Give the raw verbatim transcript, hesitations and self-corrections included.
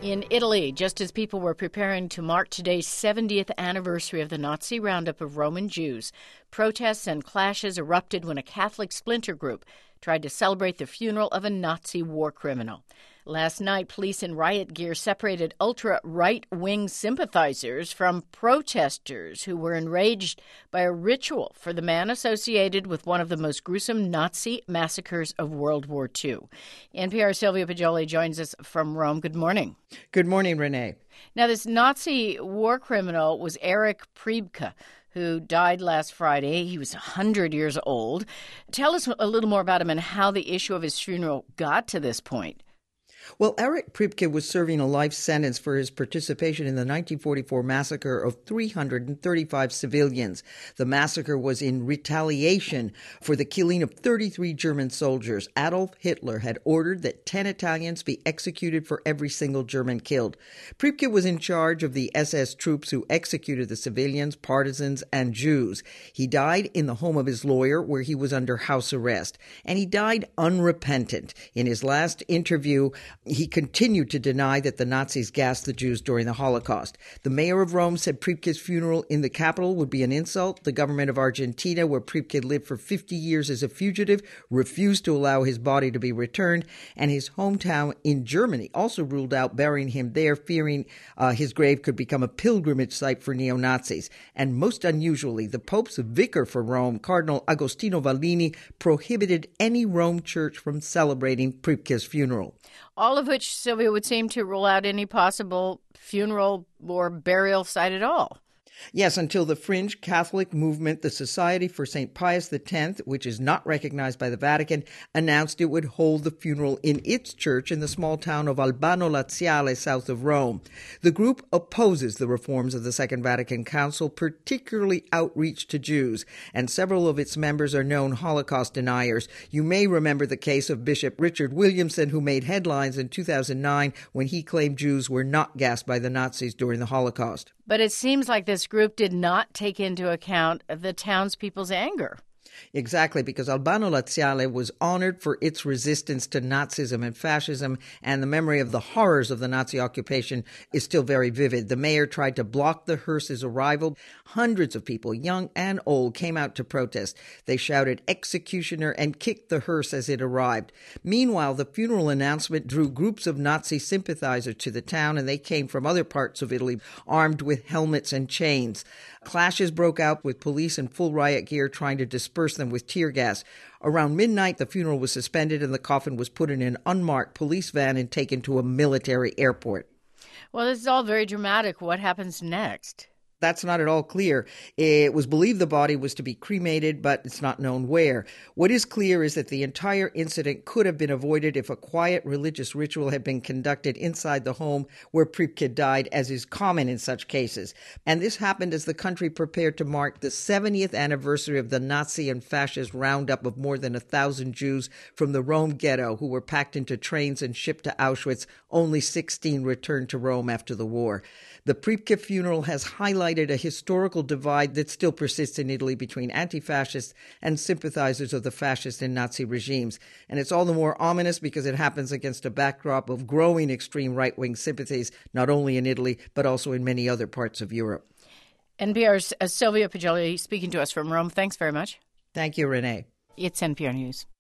In Italy, just as people were preparing to mark today's seventieth anniversary of the Nazi roundup of Roman Jews, protests and clashes erupted when a Catholic splinter group tried to celebrate the funeral of a Nazi war criminal. Last night, police in riot gear separated ultra-right-wing sympathizers from protesters who were enraged by a ritual for the man associated with one of the most gruesome Nazi massacres of World War Two. N P R's Sylvia Poggioli joins us from Rome. Good morning. Good morning, Renee. Now, this Nazi war criminal was Erich Priebke, who died last Friday. He was one hundred years old. Tell us a little more about him and how the issue of his funeral got to this point. Well, Erich Priebke was serving a life sentence for his participation in the nineteen forty-four massacre of three hundred thirty-five civilians. The massacre was in retaliation for the killing of thirty-three German soldiers. Adolf Hitler had ordered that ten Italians be executed for every single German killed. Priebke was in charge of the S S troops who executed the civilians, partisans, and Jews. He died in the home of his lawyer, where he was under house arrest. And he died unrepentant. In his last interview, he continued to deny that the Nazis gassed the Jews during the Holocaust. The mayor of Rome said Priebke's funeral in the capital would be an insult. The government of Argentina, where Priebke lived for fifty years as a fugitive, refused to allow his body to be returned. And his hometown in Germany also ruled out burying him there, fearing uh, his grave could become a pilgrimage site for neo-Nazis. And most unusually, the Pope's vicar for Rome, Cardinal Agostino Vallini, prohibited any Rome church from celebrating Priebke's funeral. All of which, Sylvia, would seem to rule out any possible funeral or burial site at all. Yes, until the fringe Catholic movement, the Society for Saint Pius X, which is not recognized by the Vatican, announced it would hold the funeral in its church in the small town of Albano Laziale, south of Rome. The group opposes the reforms of the Second Vatican Council, particularly outreach to Jews, and several of its members are known Holocaust deniers. You may remember the case of Bishop Richard Williamson, who made headlines in two thousand nine when he claimed Jews were not gassed by the Nazis during the Holocaust. But it seems like this group did not take into account the townspeople's anger. Exactly, because Albano Laziale was honored for its resistance to Nazism and fascism, and the memory of the horrors of the Nazi occupation is still very vivid. The mayor tried to block the hearse's arrival. Hundreds of people, young and old, came out to protest. They shouted "executioner" and kicked the hearse as it arrived. Meanwhile, the funeral announcement drew groups of Nazi sympathizers to the town, and they came from other parts of Italy, armed with helmets and chains. Clashes broke out with police in full riot gear trying to disperse them with tear gas. Around midnight, the funeral was suspended and the coffin was put in an unmarked police van and taken to a military airport. Well, this is all very dramatic. What happens next? That's not at all clear. It was believed the body was to be cremated, but it's not known where. What is clear is that the entire incident could have been avoided if a quiet religious ritual had been conducted inside the home where Priebke died, as is common in such cases. And this happened as the country prepared to mark the seventieth anniversary of the Nazi and fascist roundup of more than a thousand Jews from the Rome ghetto who were packed into trains and shipped to Auschwitz. Only sixteen returned to Rome after the war. The Priebke funeral has highlighted a historical divide that still persists in Italy between anti-fascists and sympathizers of the fascist and Nazi regimes. And it's all the more ominous because it happens against a backdrop of growing extreme right-wing sympathies, not only in Italy, but also in many other parts of Europe. N P R's uh, Sylvia Poggioli speaking to us from Rome. Thanks very much. Thank you, Renee. It's N P R News.